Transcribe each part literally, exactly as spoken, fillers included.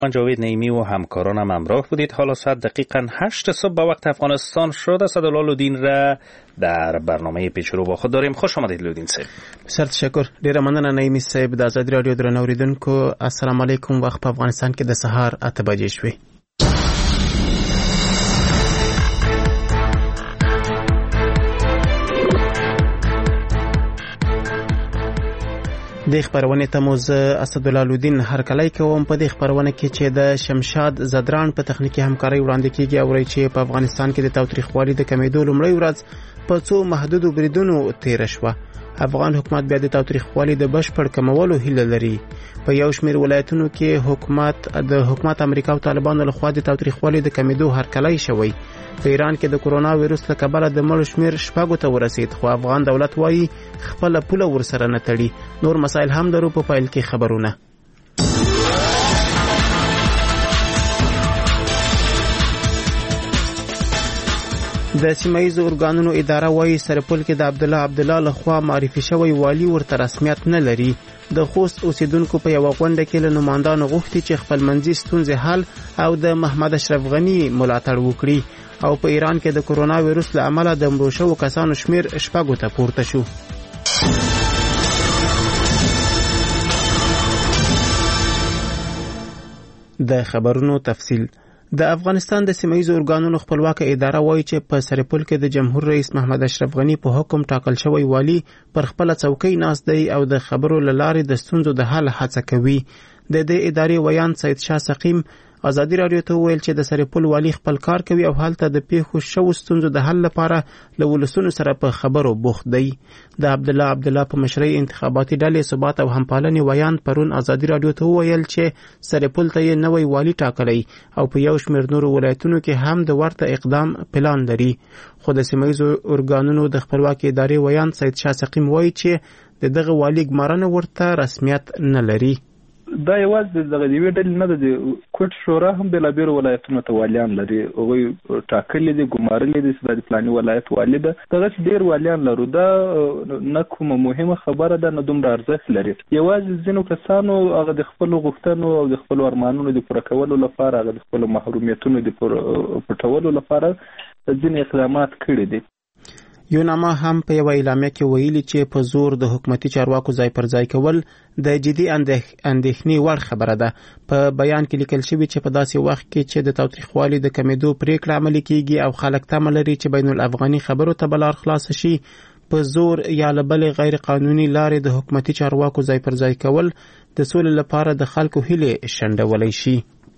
من جاوید نعیمی و همکارانم همراه بودید. حالا ساعت دقیقاً هشت صبح به وقت افغانستان شد. اسدالله لودین را در برنامه پیشرو با خود داریم. خوش آمدید لودین صاحب. بسیار تشکر. ډیره مننه نعیمی صاحب. د آزادي رادیو درنو اوریدونکو السلام علیکم. وخت په افغانستان کې د سهار اته بجې شوې. د خبرونه ته مو زه اسدالله لودین هرکلی کوم. په دې خبرونه کې چې د شمشاد زدران په تخنیکی همکاري وړاندې کیږي او چې په افغانستان کې د تاوتریخوالي د کمیدو لومړی ورځ په څو محدودو بریدونو تیر شوه. افغان حکومت بیا د تاوتریخوالي د بشپړ کمولو هیله لري. په یو شمېر ولایتونو کې حکومت د حکومت امریکا او طالبانو لخوا د تاوتریخوالي د کمیدو هرکلی شوی. په ایران کې د کورونا وایرس له کبله د مړو شمېر شپږو ته ورسید، خو افغان دولت وایي خپله پوله ورسره نه تړي. نور مسایل هم لرو په پیل کې خبرونه. د سیمایي ارګانونو اداره وایي سرپل کې د عبدالله عبدالله لخوا معرفي شوی والی ورته رسمیت نه لري. د خوست اوسیدونکو په یو غونډه کې له نمائندانو غوښتي چې خپل منځي ستونزې حل او د محمد اشرف غنی ملاتړ وکړي. او په ایران کې د کورونا وایرس له امله د مړو شوو کسانو شمیر شپږو ته پورته شو. د خبرونو تفصیل. د افغانستان د سیمایي ارګانونو خپلواک اداره وایي چې په سرپل کې د جمهور رئیس محمد اشرف غنی په حکم ټاکل شوی والی پر خپل څوکۍ ناست دی او د خبرو له لارې د ستونزو د حل هڅه کوي. د دې ادارې ویان سید شاه سقیم آزادي رادیو ته ویل چې د سرپل والی خپل کار کوي او هلته د پیښو شوو ستونزو د حل لپاره له ولسونو سره په خبرو بوخت دی. د عبدالله عبدالله په مشرۍ انتخاباتي ډلې ثبات او همپالنې ویان پرون آزادي رادیو ته ویل چې سرپل ته یې نوی والی ټاکلی او په یو شمېر نورو ولایتونو کې هم د ورته اقدام پلان لري. خو د سیمایي ارګانونو د خپلواکۍ ادارې ویان سید شاه سقیم وایي چې د دغه والی ګمارنه ورته رسمیت نه لري. دا یوازې دغه د یوې ډلې نه ده. د کوټ شورا هم بېلابېلو ولایتونو ته والیان لري. هغوی ټاکلي دي، ګمارلي دي چې دا د فلاني ولایت والي ده. دغسې ډېر والیان لرو. دا نه کومه مهمه خبره ده، نه دومره ارزښت لري. یوازې ځینو کسانو هغه د خپلو غوښتنو او د خپلو ارمانونو د پوره کولو لپاره، هغه د خپلو محرومیتونو د پټولو لپاره ځینې اقدامات کړي دي. یوناما هم په یو اعلامیه کې ویلي چې په زور د حکومتي چارواکو ځای پر ځای کول د جدي اندېښنې وړ خبره ده. په بیان کې لیکل شوي چې په داسې وخت کې چې د تاوتریخوالي د کمیدو پریکړه عملي کیږي او خلک تمه لري چې بین الافغاني خبرو ته به لار خلاصه شي، په زور یا له بلې غیر قانوني لارې د حکومتي چارواکو ځای پر ځای کول د سولې لپاره د خلکو هیلې شنډولی شي.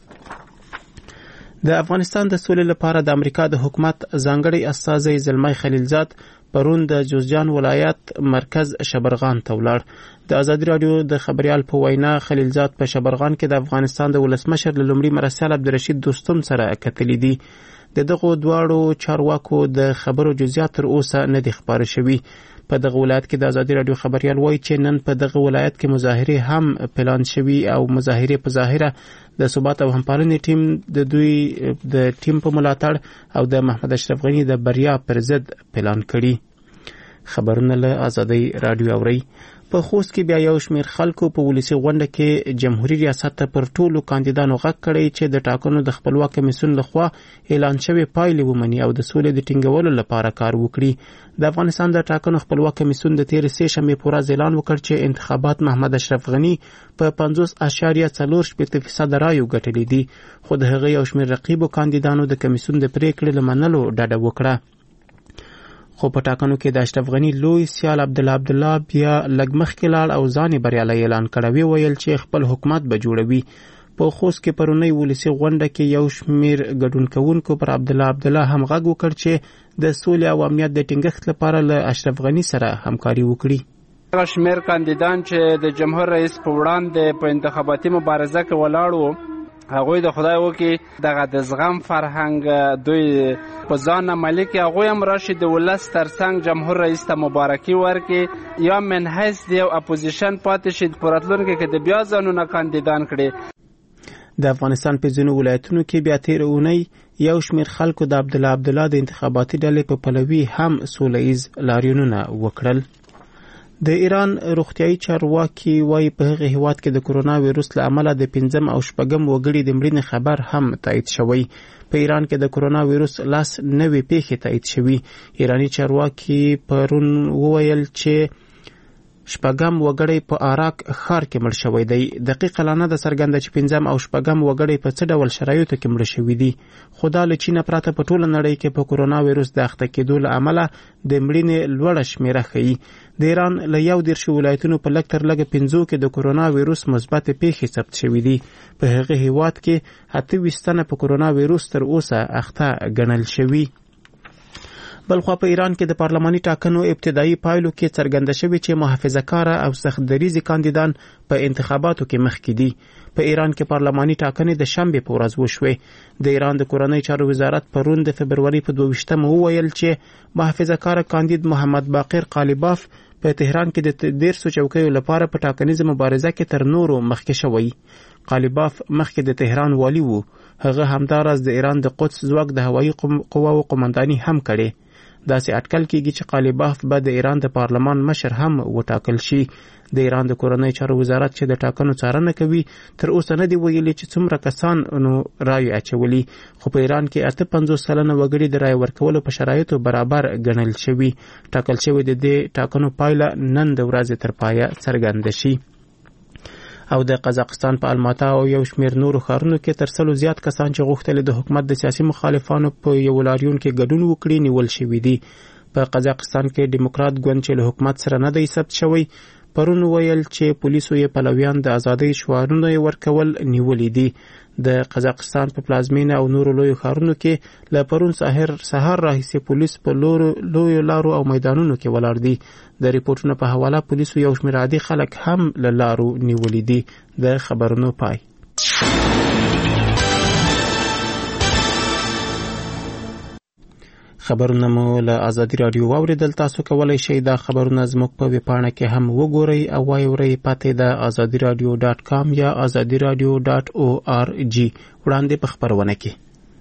د افغانستان د سولې لپاره د امریکا د حکومت ځانګړی استازی زلمی خلیلزاد پرون د جوزجان ولایت مرکز شبرغان ته ولاړ. د آزادي رادیو د خبریال په وینا خلیلزاد په شبرغان کې د افغانستان د ولسمشر له لومړي مرستیال عبدالرشید دوستم سره کتلي دي. د دغو دواړو چارواکو د خبرو جزئیات تر اوسه نه دي خبره شوي. په دغه ولایت کې د آزادي رادیو خبریال وایي چې نن په دغه ولایت کې مظاهرې هم پلان شوي او مظاهرې په ظاهره د ثبات او همپالنې ټیم د دوی د ټیم په ملاتړ او د محمد اشرف غنی د بریا پر ضد پلان کړي. خبرونه له آزادي رادیو اوري. په خوست کې بیا یو شمېر خلکو په ولسي غونډه کې جمهوریت ریاست ته پر ټولو کاندیدانو غږ کړی چې د ټاکنو د خپلواک کمیسیون لخوا اعلان شوی پایلې ومني او د سولې د ټینګولو لپاره کار وکړي. د افغانستان د ټاکنو خپلواک کمیسیون د تیر سه شنبې په ورځ اعلان وکړ چې انتخابات محمد اشرف غنی په پنځوس اعشاریه څلور شپېته فیصده رایو ګټلې دي، خو د هغه یو شمېر رقیبو کاندیدانو د کمیسیون د پریکړې له منلو ډډه وکړه. خو په ټاکنو کې د اشرف غنی لوی سیال عبدالله عبدالله بیا لږ مخکې لاړ او ځان یې بریالی اعلان کړی. ویل چې خپل حکومت به جوړوي. په خوست کې پرونی ولسي غونډه کې یو شمېر ګډون کوونکو پر عبدالله عبدالله هم غږ وکړ چې د سولې او امنیت د ټینګښت لپاره له اشرف غنی سره همکاري وکړي. هغه شمېر کاندیدان چې د جمهور رئیس په وړاندې په انتخاباتي مبارزه کې ولاړ وو، هغوی د خدای وکړي دغه د زغم فرهنګ دوی په ځان عملي کړي. هغوی هم راشي د ولس ترڅنګ جمهور رئیس ته مبارکي ورکړي یا من حیث د یو اپوزیشن پاتې شي په راتلونکي کې د بیا ځانونه کاندیدان کړي. د افغانستان په ځینو ولایتونو کې بیا تیر اونۍ یو شمېر خلکو د عبدالله عبدالله د انتخاباتي ډلې په پلوي هم سوله ییز لاریونونه وکړل. د ایران روغتیايي چارواکي وايي په هغه هیواد کې د کرونا وایروس له امله د پنځم او شپږم وګړي د مړینې خبر هم تایید شوی. په ایران کې د کرونا وایروس لاس نوې پیښې تایید شوی. ایرانی چارواکي پرون وویل چې شپږم وګړی په عراق ښار کې مړ شوی دی. دقیق اعلان د څرګنده چې پنځم او شپږم وګړی په څه ډول شرایطو کې مړ شوي دي. خو دا له چین پرته په ټوله نړۍ کې په کرونا وایروس د اخته کېدو له امله د مړینې لوړه شمیره ښیي. د ایران له یو دېرش ولایتونو په لږ تر لږه پنځو کې د کرونا وایروس مثبت پیښې ثبت شوي دي. په هغه هیواد کې اته ویشت تنه په کرونا وایروس تر اوسه اخته ګڼل شوي. بلخوا په ایران کې د پارلماني ټاکنو ابتدایي پایلو کې څرګنده شوې چې محافظه‌کاره او سخت دریځي کاندیدان په انتخاباتو کې مخکې دي. په ایران کې پارلماني ټاکنې د شنبې په ورځ وشوې. د ایران د کورنۍ چارو وزارت پرون د فبروري په دوه ویشتمه وویل چې محافظه‌کاره کاندید محمد باقر قالیباف په تهران کې د دیرسو چوکیو لپاره په ټاکنیزه مبارزه کې تر نورو مخکې شوی. قالیباف مخکې د تهران والی وو. هغه همداراز د ایران د قدس ځواک د هوایي قواو قومنداني هم کړې. داسې اټکل کېږي چې قالیباف به د ایران د پارلمان مشر هم وټاکل شي. د ایران د کورنۍ چارو وزارت چې د ټاکنو څارنه کوي تر اوسه نه دی ویلي چې څومره کسان نو رایې اچولي. خو په ایران کې اته پنځوس سلنه وګړي د رایې ورکولو په شرایطو برابر ګڼل شوي. ټاکل شوی د دې ټاکنو پایله نن د ورځې تر پایه څرګنده شي. او د قزاقستان په الماتا او یو شمېر نورو ښارونو کې تر سلو زیات کسان چې غوښتل د حکومت د سیاسي مخالفانو په یو لاریون کې ګډون وکړي نیول شوي دي. په قزاقستان کې دیموکرات ګوند چې له حکومت سره نه دی ثبت شوی پرون ویل چې پولیسو یې پلویان د ازادۍ شعارونه ورکول نیولي دي. د قزاقستان په پلازمینه او نورو لویو ښارونو کې له پرون سحر سهار راهیسې پولیس په لویو لارو او میدانونو کې ولاړ دي. د ریپورتونو په حواله پولیسو یو شمېر عادي خلک هم له لارو نیولي دي. د خبرونو پای. خبرونه مو له ازادي رادیو واوریدل. تاسو کولی شئ دا خبرونه زموږ په ویبپاڼه کې هم وګورئ او واورئ. پته د ازادي رادیو ډاټ کام یا ازادي رادیو ډاټ او آر جی وړاندې په خبرونه کې.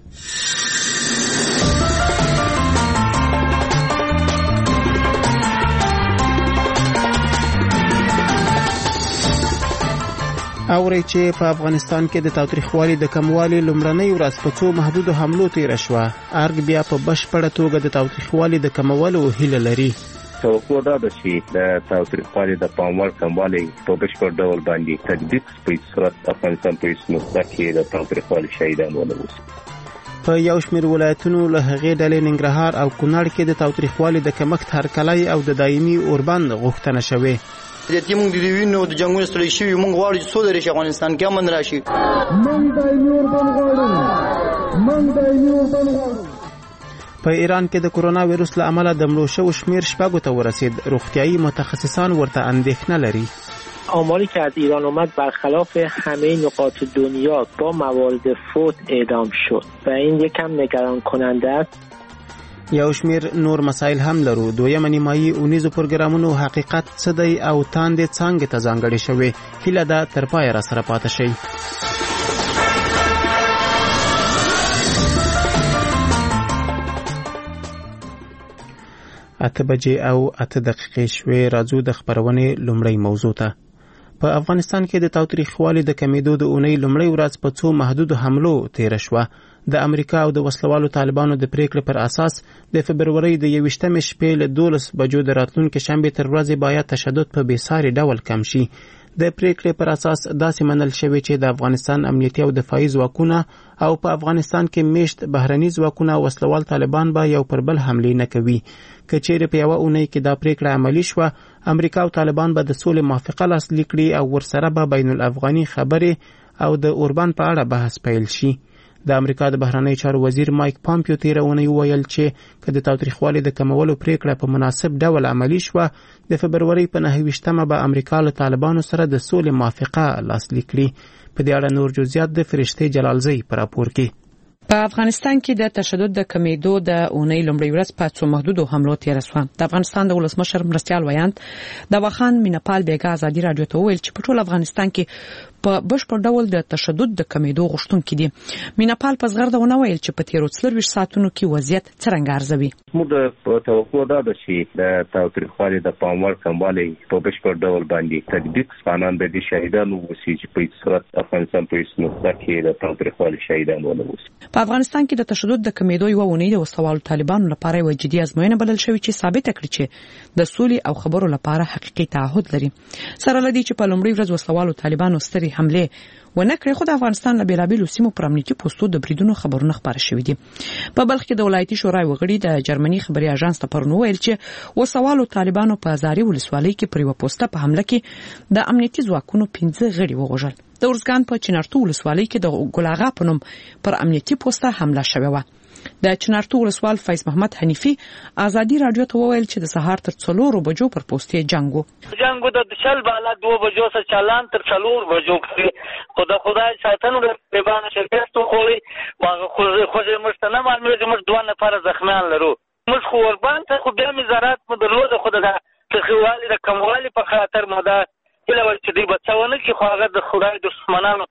اوري چې په افغانستان کې د تاوتریخوالي د کموالي لومړنۍ ورځ په څو محدودو حملو تیره شوه. ارګ بیا په بشپړه توګه د تاوتریخوالي د کمولو هیله لري. توقع دا ده چې د تاوتریخوالي د پاموړ کموالی په بشپړ ډول باندې تطبیق په صورت افغانستان په هیڅ نقطه کې د تاوتریخوالي شهیدان ونه اوسي. په یو شمېر ولایتونو له هغې ډلې ننګرهار او کونړ کې د تاوتریخوالي د کمښت هرکلی او د دایمي اوربند غوښتنه شوې. د دې موږ د وینو د جنگونو ستړي شوي موږ غواړو چې څو درې افغانستان کې امن راشي. موږ دایمي اوربند غواړو. موږ دایمي اوربند غواړو. په ایران کې د کرونا وایروس له امله د مړو شوو شمېر شپږو ته ورسید. روغتیايي متخصصان ورته اندېښنه لري. آماری که از ایران اومد برخلاف همه نقاط دنیا با موارد فوت اعدام شد و این یکم نگران کننده است. یو شمیر نور مسائل هم لرو. دویمه نیمایي اونیزو پروګرامونو حقیقت څه دی او تاندې څنګه ته ځانګړې شوې. هیله ده تر پایه را سره پاتې شئ. اته بجې او اته دقیقې شوې. راځو د خبرونې لومړۍ موضوع ته. په افغانستان کې د تاوتریخوالي د کمیدو د اونۍ لومړۍ ورځ په څو محدودو حملو تیره شوه. د امریکا او د وسلوالو طالبانو د پریکړې پر اساس د فبرورۍ د یویشتمې شپې له دولس بجو د راتلونکي شنبې تر ورځې باید تشدد په بېساري ډول کم شي. د پریکړې پر اساس داسې منل شوی چې د افغانستان امنیتي او دفاعي ځواکونه او په افغانستان کې میشت بهرني ځواکونه او وسلوال طالبان به یو پر بل حملې نه کوي. که چیرې په یوه اونۍ کې دا پریکړه عملي شوه امریکا او طالبان به د سولې موافقه لاسلیک کړي او ورسره به بین الافغاني خبرې او د اوربند په اړه بحث پیل شي. د امریکا د بهرنی چارو وزیر مایک پامپیو تیره اونۍ وویل چې که د تاوتریخوالي د کمولو پریکړه په مناسب ډول عملي شوه د فبرورۍ په نهه ویشتمه به امریکا له طالبانو سره د سولې موافقه لاسلیک کړي. په دې اړه نور جزئیات د فرشتې جلالزی په راپور کې. په افغانستان کې د تشدد د کمیدو د اونۍ لومړۍ ورځ په څو محدودو حملو تیره شوه. د افغانستان د ولسمشر مرستیال ویاند داواخان میناپال بیګا ازادي رادیو ته وویل چې په ټول افغانستان کې په بشپړ ډول د تشدد د کمیدو غوښتونکي دي. میناپال په زغرده ونه ویل چې په تیرو څلورویشت ساعتونو کې وضعیت څرنګه ارزوي. موږ په توقع دا ده چې د تاوتریخوالي د پاموړ کموالی په بشپړ ډول باندې تطبیق ځوانان د دې شهیدانو وسی چې په صورت افغانستان په اسنوده کې د تاوتریخوالي شهیدان ولوس. په افغانستان کې د تشدد د کمیدو یو ونې د وسوالو طالبانو لپاره یو جدي ازموینه بلل شوې چې ثابت کړي چې د سولې او خبرو لپاره حقيقي تعهد لري. سره لدی چې په لومړي ورځ وسوالو طالبانو ستري حمله ونه کړې خو د افغانستان له بیلابیلو سیمو پر امنیتي پوسټو د بریدونو خبرونه خبر شوې دي. په بلخ کې د ولایتي شورای وغړي د جرمني خبري اژانس ته پرونو ویل چې وسوالو طالبانو په ازاري ولسوالۍ کې پر یو پوسټه په حمله کې د امنیتي ځواکونو پنځه غړي وغوژل. د ورزګان په چنارتو ولسوالۍ کې د ګلاغا په نوم پر امنیتي پوسټه حمله شوې و. د چنارتو ولسوال فیض محمد حنیفی ازادي رادیو ته وویل چې د سهار تر څلورو بجو پر پوسټې جنگو جنگو د شل بالا دوه بجو سره چالان تر څلور بجو کې خو د خدای ساتنو په باندې شرکت خوري واغه خو خو مستنه معلومه چې موږ دوه نفر زخمیان لرو. موږ خو وربان ته خو بیا مزارات مو درلوده خو د تخوالي د کموالي په خاطر مده کله ول چې دی بچونه کې خو هغه د خدای دښمنانو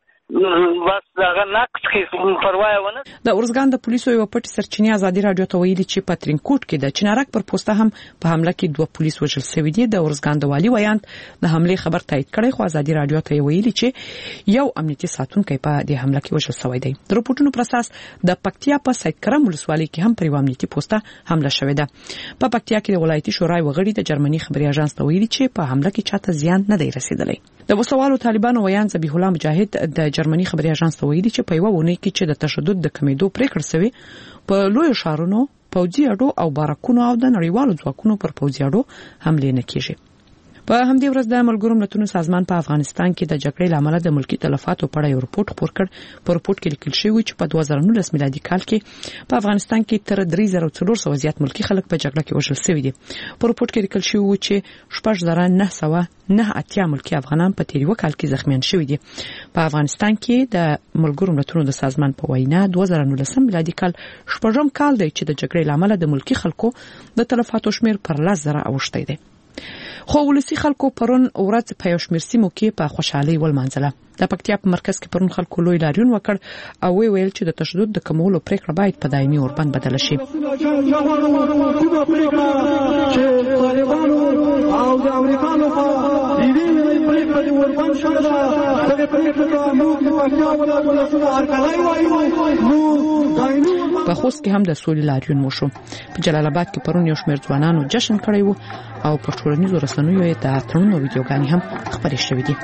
بس دغه نقص کې پروا ونه. د ورزګان د پولیسو یو پټ سرچینه ازادي رادیو ته ویلي چې په ترینکوټ کې د چنارک پر پوسټه هم په حمله کې دوه پولیس وژل شوي دي. د ورزګان د والي ویاند د حمله خبر تایید کړی خو ازادي رادیو ته ویلي چې یو امنیتي ساتونکی په دې حمله کې وژل شوی دی. د رپورټونو پر اساس د پکتیا په سید کرم ولسوالۍ کې هم پر یو امنیتي پوسټه حمله شوې ده. په پکتیا کې د ولایتي شورای وغړي د جرمني خبري اژانس ته ویلي چې په حمله کې چاته زیان نه دی رسیدلی. د وسوالو طالبانو ویاند ذبیح الله مجاهد د جرمني خبري اژانس ته ویلي چې په یو ونه کې چې د تشدد د کمیدو پریکړه شوې په لوی شهرونو پوځي اډو او بارکونو او د نړیوالو ځواکونو پر پوځي اډو حمله نه کیږي. په همدې ورځ د ملګرو ملتونو سازمان په افغانستان کې د جګړې لامل د ملکی تلفاتو په اړه یو رپورت خپور کړ. په رپورت کې لیکل شوی چې په دوه زره نولس میلادي کال کې په افغانستان کې تر درې زره څلور سوه زیات ملکی خلک په جګړه کې وژل شوي دي. په رپورت کې لیکل شوی چې شپږ زره نه سوه نه اتیا ملکی افغانان په تیر یو کال کې زخمیان شوي دي. په افغانستان کې د ملګرو ملتونو د سازمان په وینا دوه زره نولس میلادي کال شپږم کال دی چې د جګړې لامل د ملکی خلکو د تلفاتو شمیر پر لس زره اوښتی دی. خو ولسی خلکو پرون ورځ په یو شمېر سیمو کې په خوشحالي ولمانځله. د پکتیا په مرکز کې پرون خلکو لوی لاریون وکړ او وی ویل چې د تشدد د کمولو پریکړه باید په دایمي اوربند بدل شي. په خوست کې هم د سولې لاریون وشو. په جلال آباد کې پرون یو شمېر ځوانانو جشن کړی وو او په ټولنیزو رسنیو یې د تړونونو ویډیوګانې هم خپرې شوې دي.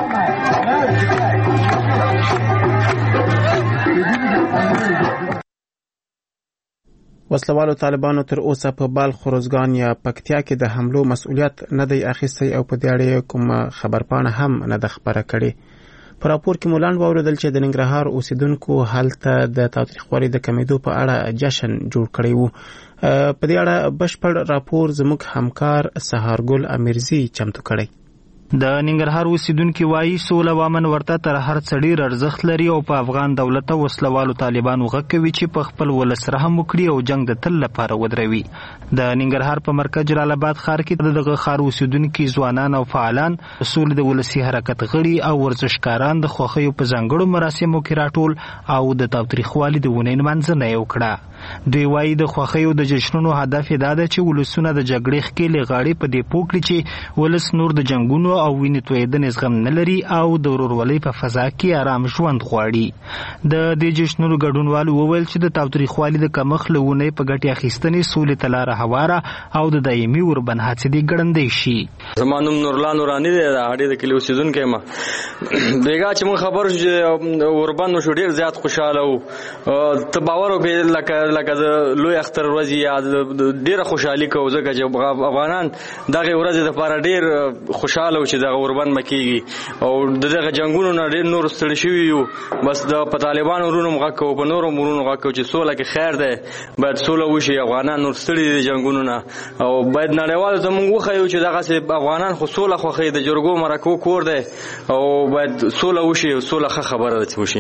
وسلوالو طالبانو تر اوسه په بلخ، روزګان یا پکتیا کې د حملو مسؤلیت نه دی اخیستی او په دې اړه کوم خبرپاڼه هم نه ده خبره کړې. په راپور کې مولان واوریدل چې د ننګرهار اوسیدونکو هلته د تاوتریخوالي د کمیدو په اړه جشن جوړ کړی وو. په دې اړه بشپړ راپور زموږ همکار سهارګل امیرزي چمتو کړی. د ننګرهار اوسیدونکو وایي سوله وامن ورته تر هر څه ډیر ارزښت لري او په افغان دولت او وسلوالو طالبانو غږوي چې په خپل ولس رحم وکړي او جنگ د تل لپاره ودروي. د ننګرهار په مرکز جلال آباد ښار کې دغه ښار اوسیدونکو ځوانان او فعالان سولې د ولسی حرکت غړي او ورزشکاران د خوښیو په ځانګړو مراسمو کې راټول او د تاوتریخوالي د ونې نمانځنه یې وکړه. دوی وایي د خوښیو د جشنونو هدف دا ده چې ولسونه د جګړې ښکېلې غاړې په دې پوه کړي چې ولس نور د جنګونو او وینې تویېدنې زغم نه لري او د ورورولۍ په فضا کې آرام ژوند غواړي. د دې جشنونو ګډونوالو وویل چې د تاوتریخوالي د کمښت له ونې په ګټې اخیستنې سولې ته لاره هواره او د دایمي اوربند هڅې دې ګړندۍ شي. زما نوم نورلا نوراني دی، د هډې د کلي اوسېدونکی یم. بیګا چې موږ خبر شو چې اوربند مو شو ډېر زیات خوشحاله وو. ته باور وکړې لکه لکه د لوی اختر ورځې یا ډېره خوشحالي کوو ځکه چې افغانان دغې ورځې دپاره ډېر خوشحاله وو چې دغه اوربند به کېږي او د دغه جنګونو نه ډېر نور ستړي شوي یو. بس د په طالبانو ورونو م غږ کوو، په نورو ورونو غږ کوو چې سوله کې خیر دی، باید سوله وشي. افغانان نور ستړي دي د جنګونو نه او باید نړیوالو ته موږ وښیو چې دغسې افغانان خو سوله خوښوي، د جرګو مرکو کور دی او باید سوله وشي او سوله ښه خبره ده چې وشي.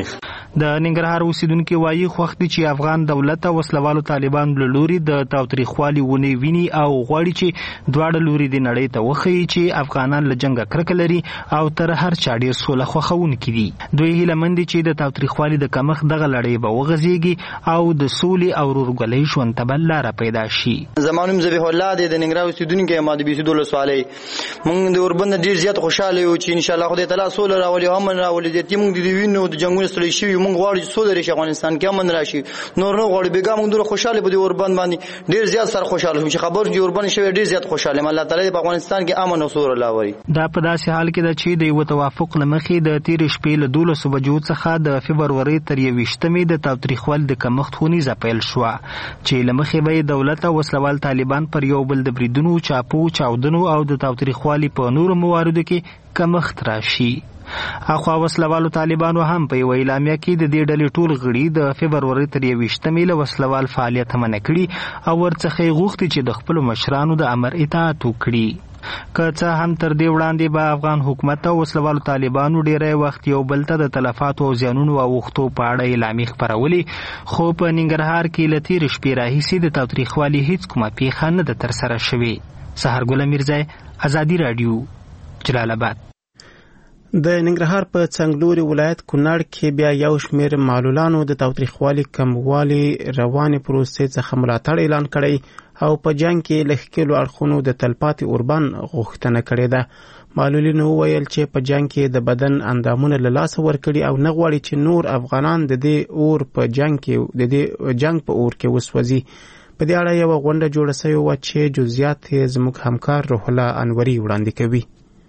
د ننګرهار اوسیدونکو وایي خوښ دي چې افغان دولت او وسلوالو طالبان له لوري د تاوتریخوالي ونی ویني او غواړي چې دواړه لوري د نړۍ ته وښیي چې افغانان له جنګه کرکه لري او تر هر چا ډېر سوله خوښونکي دي. دوی هیله مند دي چې د تاوتریخوالي د کمښت دغه لړۍ به وغځېږي او د سولې او ورورګلۍ ژوند ته به لاره پیدا شي. زما نوم ذبیح الله دی، د ننګرهار اوسیدونکی یم، د بیسي دولس والۍ. موږ د اوربند ډېر زیات خوشحاله یو چې انشاءالله خدای تعالی سوله راولي او امن راولي. موږ د وینو د جنګونو ستړي شوي، موږ غواړو چې سوله راشي افغانستان کې، امن راشي. نور نه غواړو بېګا موږ دومره خوشحاله په دې اوربند باندې ډېر زیات سره خوشحاله شوم چې خبر چې اوربند شوی ډېر زیات خوشحاله یم. الله تعالی په افغانستان کې امن او سوله راولي. دا په داسې حال کې ده چې د یو توافق له مخې د تېرې شپې له دولسو بجو څخه د فبرورۍ تر یوویشتمې د تاوتریخوالي د کمښت ښوونیزه پیل شوه چې له مخې به یې دولت او وسلوال طالبان پر یو بل د بریدونو، چاپو، چاودنو او د تاوتریخوالي په نورو مواردو کې کمښت راشي. اخوا وسلوالو طالبانو هم په یو اعلامیه کې د دې ډلې ټول غړي د فبرورۍ تر یوویشتمې له وسلوال فعالیت منع کړي او ورڅخه یې غوښتي چې د خپلو مشرانو د امر اطاعت وکړي. که څه هم تر دې وړاندې به افغان حکومت او وسلوالو طالبانو ډیری وخت یو بل ته د تلفاتو او زیانونو او اوښتو په اړه اعلامیې خپرولې، خو په ننګرهار کې له تېرې شپې راهیسې د تاوتریخوالي هیڅ کومه پیښه نه ده ترسره شوې. سحرګله میرزی، ازادي راډیو، جلال آباد. د ننګرهار په څنګلوري ولایت کونړ کې بیا یو شمېر معلولانو د تاوتریخوالي کموالي روانې پروسې څخه ملاتړ اعلان کړی او په جنګ کې له ښکېلو اړخونو د تلپاتې اوربند غوښتنه کړې ده. معلولینو وویل چې په جنګ کې د بدن اندامونه له لاسه ورکړي او نه غواړي چې نور افغانان د دې اور په جنګ کې د دې جنګ په اور کې وسوځي. په دې اړه یوه غونډه جوړه سوې وه چې جزئیات یې زموږ همکار روح الله انوري وړاندې کوي.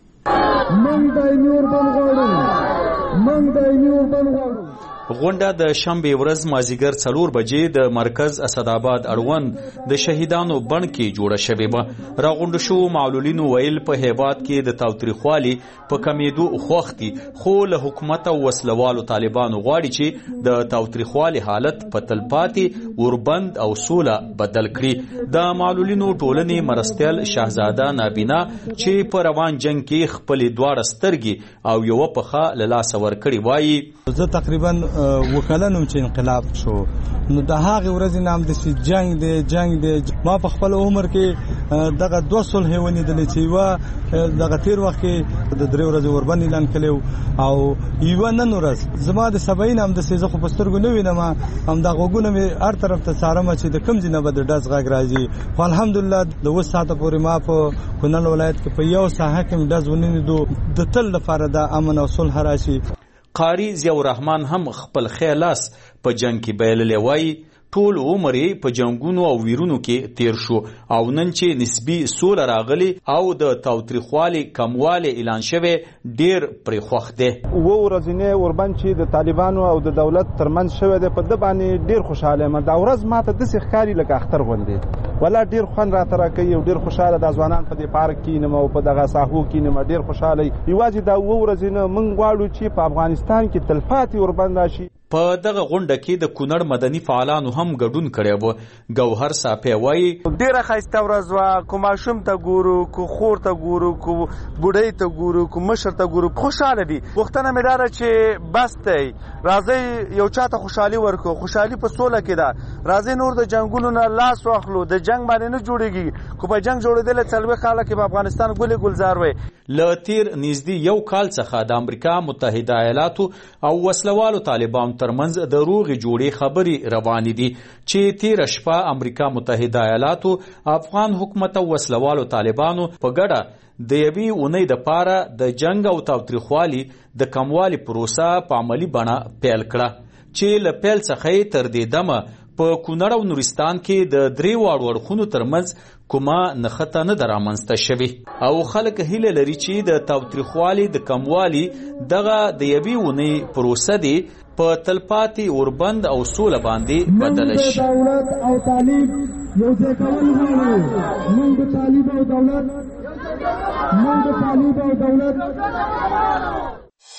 من دایمي اوربند غواړو، من دایمي اوربند غواړو. غونډه د شنبې ورځ مازیګر څلور بجې د مرکز اسداباد اړوند د شهیدانو بڼ کې جوړه شوې وه. راغونډو شوو معلولینو ویل په هیواد کې د تاوتریخوالي په کمیدو خوښ دي، خو له حکومت او وسلوالو طالبانو غواړي چې د تاوتریخوالي حالت په تلپاتې اوربند او سوله بدل کړي. د معلولینو ټولنې مرستیال شهزاده نابینا چې په روان جنګ کې خپلې دواړه سترګې او یوه پښه له لاسه ورکړې وایي: زه تقریبا وکلنم چې انقلاب شو، نو د هغې ورځې نه همداسې جنګ دی جنګ دی. ما په خپل عمر کې دغه دوه صلحې ولیدلې چې یوه دغه تېر وخت کې د درې ورځې اوربند اعلان کړی او یوه نن ورځ. زما د سبا نه همداسې زه خو په سترګو نه وینم، همدا غوږونه مې هر طرف ته څارم چې د کوم ځای نه به د ډز غږ راځي. خو الحمدلله د اوس ساعته پورې ما په کونړ ولایت کې په یو ساحه کې ډز ونه لیدو. د تل لپاره د امن او صلح راشي. قاری ضیاء الرحمن هم خپل خیالاس په جنگ کې بایللی وایي: ټول عمر یې په جنګونو او ویرونو کې تیر شو او نن چې نسبی سوله راغلی او د تاوتریخوالي کموالی اعلان شوی ډیر پرې خوښ دی. اووه ورځنی اوربند چې د طالبانو او د دولت ترمنځ شوی دی، په ده باندې ډیر خوشحاله یم. دا ورځ ما ته داسې ښکاري لکه اختر غوندې، ولا ډیر خوند راته راکوي او ډیر خوشحاله دا ځوانان په دې پارک کینم او په دغه ساحو کینم، ډیر خوشحاله. یوازې دا اووه ورځې نه موږ غواړو چې په افغانستان کې تلپاتې اوربند راشي. په دغه غونډه کې د کونړ مدني فعالانو هم ګډون کړی و. ګوهر صافی وایي: ډیره ښایسته ورځ وه، کو ماشوم ته ګورو، کو خور ته ګورو، کو بوډۍ ته ګورو، کو مشر ته ګورو، خوشحاله دي. پوښتنه مې دا ده چې بس دی، راځئ یو چا ته خوشحالي ورکړو. خوشحالي په سوله کې ده. راځئ نور د جنګونو نه لاس واخلو. د جنګ باندې نه جوړېږي، خو په جنګ جوړېدلی څلوېښت کاله کې په افغانستان ګلې ګلزار وی. له تیر نږدې یو کال څخه د امریکا متحده ایالاتو او وسلوالو طالبانو ترمنځ د روغې جوړې خبرې روانې دي چې تیره شپه امریکا متحده ایالاتو افغان حکومت او وسلوالو طالبانو په ګډه د یوې اونۍ دپاره د جنګ او تاوتریخوالي د کموالي پروسه په عملي بڼه پیل کړه، چې له پیل څخه یې تر دې دمه په کونړ او نورستان کې د درې واړو اړخونو ترمنځ کومه نښته نه ده رامنځته شوې او خلک هیله لري چې د تاوتریخوالي د کموالي دغه د یوې اونۍ پروسه دی په تلپاتې اوربند او سوله باندې بدله شي. دولت او تعلیم یو ځای کول غواړو. موږ د تعلیم او دولت موږ د تعلیم او دولت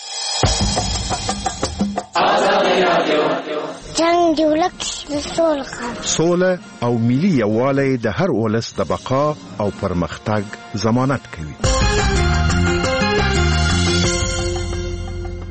جنگ دی ولک سوله سوله او ملي یووالی د هر ولس د بقا او پرمختګ ضمانت کوي.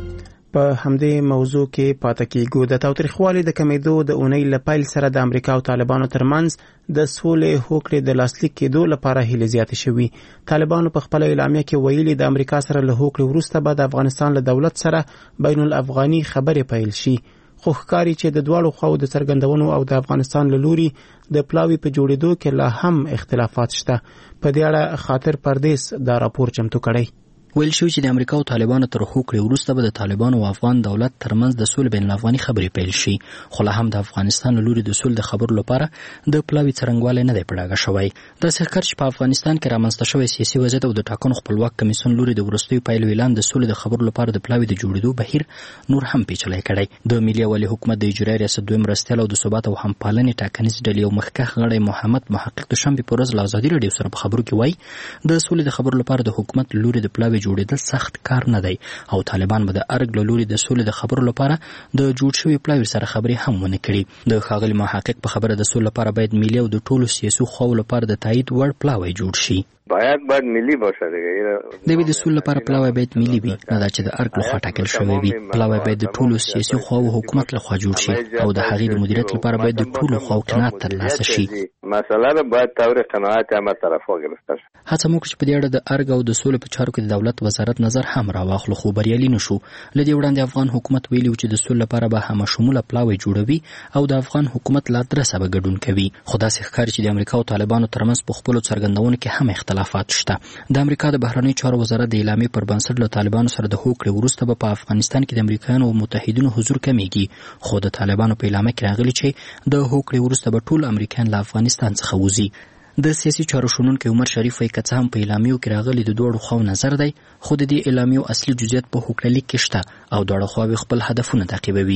په همدې موضوع کې پاتې کیږو. د تاوتریخوالي د کمیدو د اونۍ له پیل سره د امریکا او طالبانو ترمنځ د سولې هوکړې د لاسلیک کېدو لپاره هیله زیاتې شوې. طالبانو په خپل اعلامیه کې ویلي د امریکا سره له هوکړې وروسته به د افغانستان له دولت سره بین الافغاني خبرې پیل شي. خو ښکاري چې د دواړو خواو د څرګندونو او د افغانستان له لوري د پلاوي په جوړېدو کې لا هم اختلافات شته. په دې اړه خاطر پردیس دا راپور چمتو کړی. ویل شو چې د امریکا او طالبانو تر هوکړې وروسته به د طالبانو او افغان دولت ترمنځ د سولې بین الافغاني خبرې پیل شي. خو لا هم د افغانستان له لوري د سولې د خبرو لپاره د پلاوي څرنګوالی نه دی په ډاګه شوی. داسې ښکار چې په افغانستان کې رامنځته شوی سیاسي وضعیت او د ټاکنو خپلواک کمیسیون لوري د وروستیو پایلو اعلان د سولې د خبرو لپاره د پلاوي د جوړېدو بهیر نور هم پیچلی کړی. د ملي ولي حکومت د اجرایي ریاست دویم مرستیال او د ثبات او همپالنې ټاکنیز ډلې یو مخکښ غړی محمد محقق د شنبې په ورځ له ازادي راډیو سره په خبرو کې وایي د سولې د خبرو لپاره د حکومت له لوري د پلاوي جوړېدل سخت کار نه دی او طالبان به د ارګ له لوري د سولې د خبرو لپاره د جوړ شوي پلاوي سره خبرې هم ونه کړي. د ښاغلي محقق په خبره د سولې لپاره باید ملي او د ټولو سیاسي خواو لپاره د تایید وړ پلاوی جوړ شي. باید باید ملي باشه دیگه. د وی د سولې لپاره پلاوی باید ملي وي، نه دا چې د ارګ لخوا ټاکل شوی وي. پلاوی باید د ټولو سیاسي خواو حکومت لخوا جوړ شي او د هغې د مدیریت لپاره باید د ټولو خواو قناعت ترلاسه شي. مسئله را باید طور قناعت همه طرفا گرفته شي. هڅه موږ چې په دې اړه د ارګ او د سولې په چارو کې د دولت وزارت نظر هم راواخلو، خو بریالي نشو. له دې وړاندې افغان حکومت ویلي چې د سولې لپاره به همه شموله پلاوی جوړوي او د افغان حکومت لا درسه به ګډون کوي. خو داسې ښکاري چې د امریکا او طالبانو ترمنځ په خپلو څرګندونو کې هم اختلافات شته. د امریکا د بهرنیو چارو وزارت د اعلامیې پر بنسټ له طالبانو سره د هوکړې وروسته به په افغانستان کې د امریکایانو او متحدینو حضور کمیږي. خو د طالبانو په اعلامیه کې راغلي چې د هوکړې وروسته به ټول امریکایان له افغانستان څخه وځي. د سیاسي چارو شنونکی عمر شریف وایي که څه هم په اعلامیو کې راغلي د دواړو خواو نظر دی، خو د دې اعلامیو اصلي جزئیات په هوکړه لیک کې شته او دواړه خواوې خپل هدفونه تعقیبوي.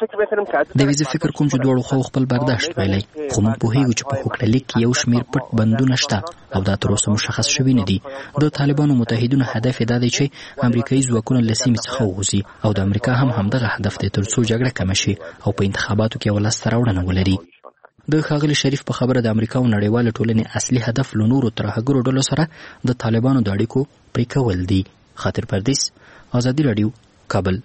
د وی زه فکر کوم چې دواړو خواو خپل برداشت ویلی، خو موږ پوهیږو چې په هوکړه لیک کې یو شمېر پټ بندونه شته او دا تر اوسه مشخص شوي نه دي. د طالبانو متحدینو هدف دا دی چې امریکایي ځواکونه له سیمې څخه ووځي او د امریکا هم همدغه هدف دی تر څو جګړه کمه شي او په انتخاباتو کې یوه لاسته راوړنه ولري. د ښاغلي شریف په خبره د امریکا او نړیواله ټولنې اصلي هدف له نورو ترهګرو ډلو سره د طالبانو د اړیکو پرې کول دي. خاطر پردیس، ازادي راډیو، کابل.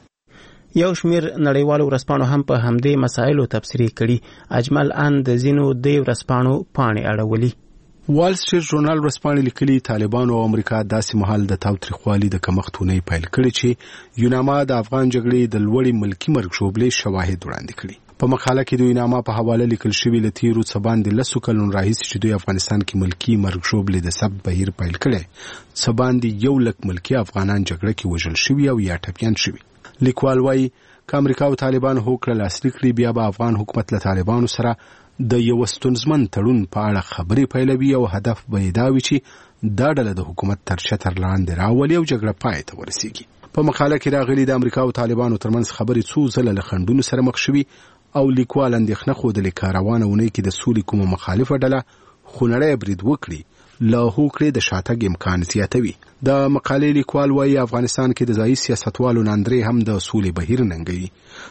یو شمیر نړیوالو ورځپاڼو هم په همدې مسایلو تبصرې کړي. اجمل ان د ځینو دې ورځپاڼو پاڼې اړولي. وال سټریټ ژورنال ورځپاڼې لیکلي طالبانو او امریکا داسې مهال د تاوتریخوالي د کمښتونې پیل کړي چې یوناما د افغان جګړې د لوړې ملکي مرګ شوبلې شواهد وړاندې کړي. په مقاله کې د یوناما په حواله لیکل شوی له تیرو څه باندې لسو کلونو راهیسې چې دوی افغانستان کې ملکي مرګ شوبلې د ثبت بهیر پیل کړی، څه باندې یو لک ملکي افغانان جګړه کې وژل شوي او یا ټپیان شوي. لیکوال وایي که امریکا او طالبان هوکړه لاسلیک کړي بیا به افغان حکومت له طالبانو سره د یو ستونزمن تړون په اړه خبرې پیلوي او هدف به یې دا وي چې دا ډله د حکومت تر چتر لاندې راولي او جګړه پای ته ورسیږي. په مقاله کې راغلي د امریکا او طالبانو ترمنځ خبرې څو ځله له خنډونو سره مخ شوي او لیکوال اندېښنه ښودلې که روانه اونۍ کې د سولې کومه مخالفه ډله خونړی برید وکړي له هوکړې د شاتګ امکان زیاتوي. د مقالې لیکوال وایي افغانستان کې د ځایي سیاستوالو ناندرې هم د سولې بهیر ننګوي.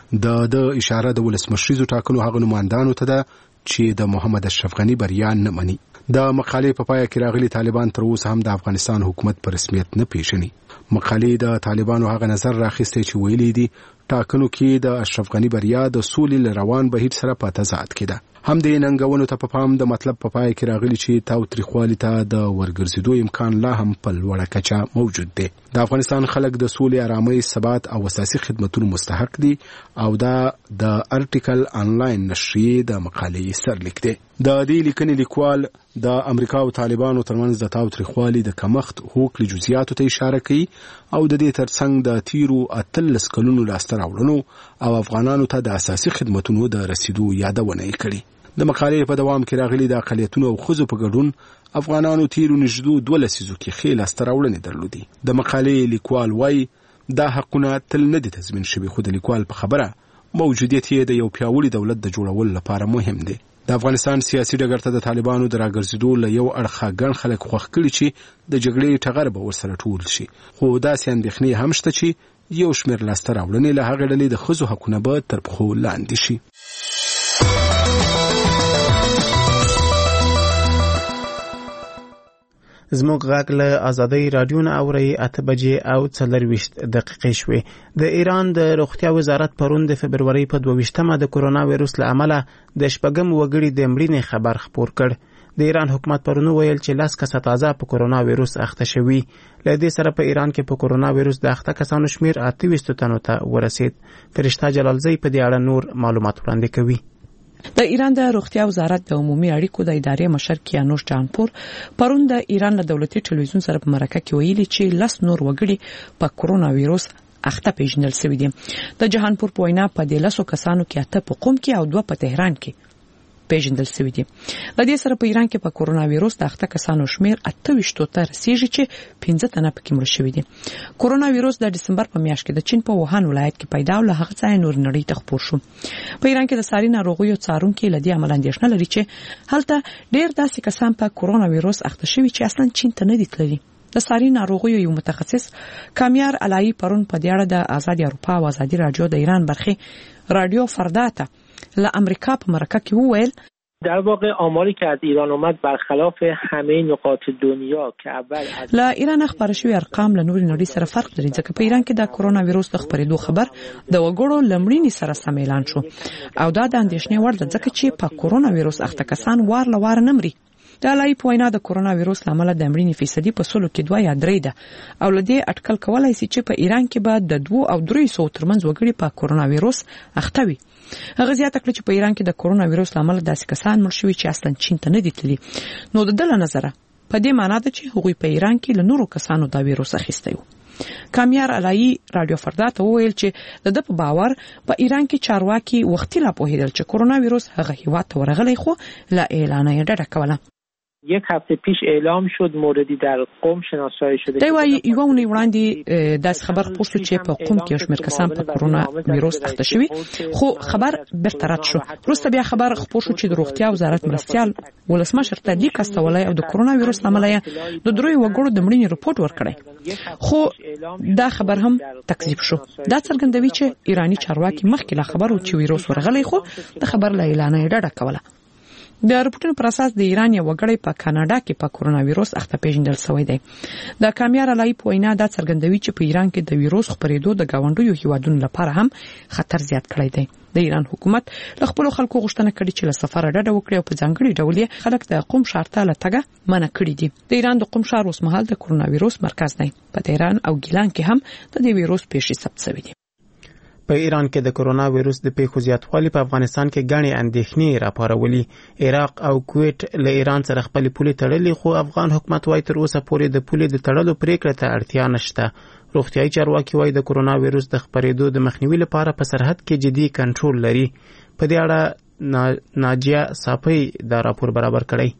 د د اشاره د ولسمشریزو ټاکنو هغه نمایندانو ته ده چې د محمد اشرف غني بریا نه مني. د مقالې په پای کې راغلي طالبان تر اوسه هم د افغانستان حکومت په رسمیت نه پیژني. مقالې د طالبانو هغه نظر راخیستی چې ویلي دي ټاکنو کې د اشرف غني بریا د سولې له روان بهیر سره په تضاد کې ده. هم د ننګونو ته په پام د مطلب په پای کې راغلي چې تاوتریخوالي ته د ورګرځېدو امکان لا هم په لوړه کچه موجود دی. د افغانستان خلک د سولې، آرامۍ، ثبات او اساسي خدمتونو مستحق دي او دا د ارټیکل انلاین نشریې د مقالې سرلیک دی. د دې لیکنې لیکوال د امریکا او طالبانو ترمنځ د تاوتریخوالي د کمښت هوکړې جزئیاتو ته اشاره کوي او د دې ترڅنګ د تیرو اتلس کلونو لاسته راوړنو او افغانانو ته د اساسي خدمتونو د رسیدو یادونه یې کړې. د مقالې په دوام کې راغلي د اقلیتونو او ښځو په ګډون افغانانو تیرو نږدې دوه لسیزو کې ښې لاسته راوړنې درلودې. د مقالې لیکوال وایي دا حقونه تل نه دي تضمین شوي، خو د لیکوال په خبره موجودیت یې د یو پیاوړي دولت د جوړولو لپاره مهم دی. د افغانستان سیاسي ډګر ته د طالبانو د راګرځېدو له یو اړخه ګڼ خلک خوښ کړي چې د جګړې ټغر به ورسره ټول شي، خو داسې اندېښنې هم شته چې یو شمېر لاسته راوړنې له هغې ډلې د ښځو حقونه به تر پښو لاندې شي. زموږ غږ له آزادۍ رادیو نه اورئ اته بجې او څلرویشت دقیقې شوې. د ایران د روغتیا وزارت پرون د فبرورۍ په دوه ویشتمه د کرونا ویروس له امله د شپږم وګړي د مړینې خبر خپور کړ. د ایران حکومت پرون ویل چې لس کسه تازه په کرونا ویروس اخته شوي. له دې سره په ایران کې په کرونا ویروس د اخته کسانو شمیر اته ویشت تنو ته ورسید. فرشته جلالزی په دې اړه نور معلومات وړاندې کوي. د ایران د روغتیا وزارت د عمومي اړیکو د ادارې مشر کیانوش جانپور پرون د ایران له دولتي ټلویزیون سره په مرکه کې ویلي چې لس نور وګړي په کرونا ویروس اخته پیژندل شوي دي. د جهانپور په وینا په دې لسو کسانو کې اته په قم کې او دوه په تهران کې پیژندل شوي دي. د دې سره په ایران کې په کرونا ویروس د اخته کسانو شمیر اته ویشت ته رسیږي چې پنځه تنه پکې مړ شوي دي. کرونا ویروس د دسمبر په میاشت کې د چین په ووهان ولایت کې پیدا او له هغه ځای نور نړۍ ته خپور شو. په ایران کې د ساري ناروغیو څارونکو له دې عمل اندېښنه لري چې هلته ډېر داسې کسان په کرونا ویروس اخته شوي چې اصلا چین ته نه دي تللي. د ساري ناروغیو یو متخصص کامیار علایی پرون په دې اړه د آزاد اروپا او آزادي رادیو د ایران برخه رادیو فرداته له امریکا په مرکه کې وویل در واقع آماری که از ایران اومد برخلاف همه نقاط دنیا که اول از له ایران خبر شوی ارقام له نوري نړۍ سره فرق لري ځکه په ایران کې د کرونا ویروس د خبرېدو خبر د وګړو لمړینې سره سم اعلان شو او دا د اندېښنې وړ ده ځکه چې په کرونا ویروس اخته کسان وار له وار نه مري. د علای په وینا د کرونا ویروس لامل د مړینې فیصدي په سلو کې دوه یا درې ده او لدې اټکل کولای شي چې په ایران کې به د دوه او درې سو ترمنځ وګړي په کرونا ویروس اخته وي. هغه زیاته کړه چې په ایران کې د کرونا ویروس لامل داسې کسان مړ شوي چې اصلا چین ته نه دي تللي. نو د دله نظره په دې معنی ده چې هغوی په ایران کې له نورو کسانو دا ویروس اخیستی وو. کامیار علایی رادیو فرداته وویل چې د د په باور په ایران کې چارواکي وختي لا پوهیدل چې کرونا ویروس هغه هیواد ته ورغلی خو لا اعلان یې ډډه کوله. یک هفته پیش اعلام شد موردی در قم شناسایی شده. دی وايي یو ونی وړاندې داس خبر پوښتنه چې په قم کې شمیر کسان په کرونا ویروس اخته شوي خو خبر برته رد شو. وروسته بیا خبر خپور شو چې د روغتیا وزارت مرستيال ولسمشر ته لیک استولای او د کرونا ویروس لامل یې د دروي وګړو د مړینې رپورټ ورکړی خو دا خبر هم تکذیب شو. دا څرګندوي چې ایرانی چارواکي مخکې لا خبرو چې ویروس ورغلی خو د خبر لا اعلان یې ډډه کوله. د رپورټونو پر اساس د ایران یو وګړی په کاناډا کې په کرونا ویروس اخته پیژندل شوی دی. د کامیار علای په وینا دا څرګندوي چې په ایران کې د ویروس خپرېدو د گاونډیو هیوادونو لپاره هم خطر زیات کړی دی. د ایران حکومت له خپل خلکو غوښتنه کړې چې له سفر ډډه وکړي او په ځانګړي ډول یې خلک د قم ښار ته له تګه منع کړي دي. د ایران د قم ښار اوسمهال د کرونا ویروس مرکز دی. په تهران او ګیلان کې هم د دې ویروس پیښې ثبت شوې دي. په ایران کې د کرونا ویروس د پیښو زیاتوالی په افغانستان کې غني اندېښنې راپارولې. عراق او کویت له ایران سره خپل پولې تړلې خو افغان حکومت وايي تر اوسه پورې د پولې د تړلو پریکړه ته اړتیا نشته. روغتیايي چارواکي وايي د کرونا ویروس د خپرېدو د مخنیوي لپاره په سرحد کې جدي کنټرول لري. په دې اړه ناجیه صافی دا راپور برابر کړی.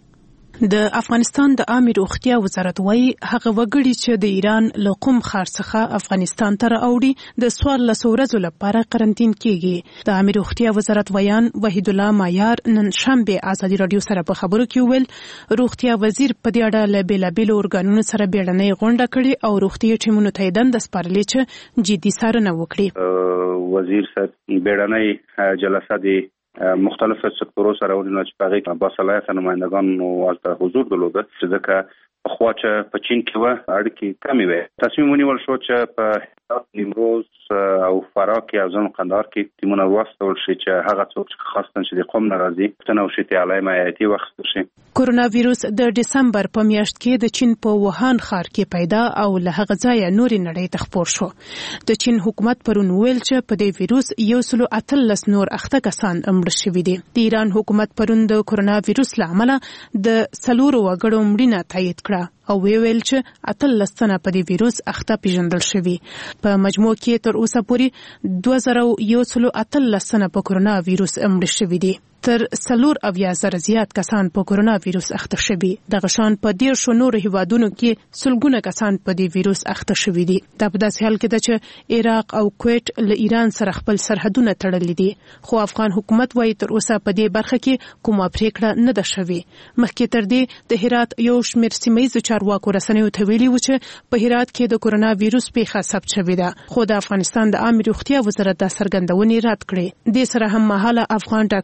د افغانستان د عامه روغتیا وزارت وايي هغه وګړي چې د ایران له قم ښار څخه افغانستان ته راوړي د سوال له ورځو لپاره قرنټین کیږي. د عامه روغتیا وزارت ویان وحید الله مایار نن شنبه آزادي رادیو سره په خبرو کې ویل روغتیا وزیر په دې اړه له بیلابیل اورګانونو سره بیړنۍ غونډه کړې او روغتي ټیمونو ته دند سپارلې چې جدي څارنه وکړي. وزیر صاحب بیړنۍ جلسه دی مختلف سکتورو سره ورنه چې په هغه با صلاحیت نمائندگان او البته حضور درلوده چې ځکه خو چې په چین کې و اړیکې کمې وې. تصمیم ونیول شو چې په نیمروز او فراه کې او ځنو قندهار کې ټیمونه واستول شي چې هغه څوک چې خاصتن چې د قوم ناراضي پښتنه او شتي علایمه ایتي وخت شي. کرونا ویروس د دسمبر په میاشت کې د چین په ووهان ښار کې پیدا او له هغه ځایه نورې نړۍ ته خپور شو. د چین حکومت پرون ویل چې په دې ویروس یو سل اتلس نور اخته کسان مړ شوي دي. د ایران حکومت پرون د کرونا ویروس له امله د څلورو وګړو مړینه تایید کړه او ویل چې اتلس تنه په دې ویروس اخته پیژندل شوي. په مجموع کې تر اوسه پورې دوه زره یو سل اتلس تنه په کرونا ویروس مړ شوي دي. تر څلور اویا زره زیات کسان په کرونا ویروس اخته شوي. دغه شان په ډیر شو نور هیوادونو کې سلګونه کسان په دې ویروس اخته شوي دي. دا په داسې حال کې ده چې عراق او کویت له ایران سره خپل سرحدونه تړلي دي خو افغان حکومت وايي تر اوسه په دې برخه کې کومه پریکړه نه ده شوې. مخکې تر دې د هرات یو شمېر سیمه چارواکو رسنیو ته ویلي و چې په هرات کې د کرونا ویروس پیښه ثبت شوې ده خو د افغانستان د عامه روغتیا وزارت دا څرګندونې رد کړې. د سره هم مهاله افغان ډاکټر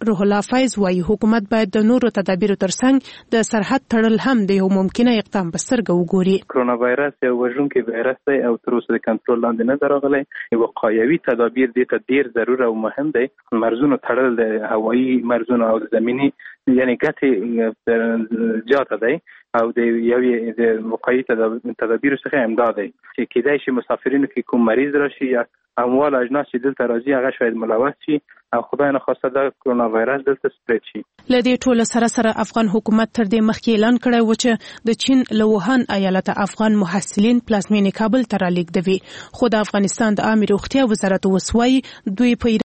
روح الله فیض وايي حکومت باید د نورو تدابیرو ترڅنګ د سرحد تړل هم د یو ممکنه اقدام په سترګه وګوري. کرونا وایرس یو وژونکی وایرس دی او تر اوسه د کنټرول لاندې نه راغلی. وقایوي تدابیر دې ته ډیر ضروري او مهم دی. مرزونو تړل د هوایي مرزونو او د زمینی یعنی ګټه زیاته دی او د یوې د وقایي تدابیر څخه امداد دی چې کېدای شي مسافرینو کې کوم مریض راشي یا اموال اجناس چې دلته راځي هغه شاید ملوث شي او خدای نه خواسته د کرونا وایرس دلته سپریډ شي. له دې ټولو سره سره افغان حکومت تر دې مخکې اعلان کړی و چې د چین له ووهان ایالت افغان محصلین پلازمینې کابل ته رالیږدوي، خو د افغانستان د عامه روغتیا وزارت اوس وايي دوی په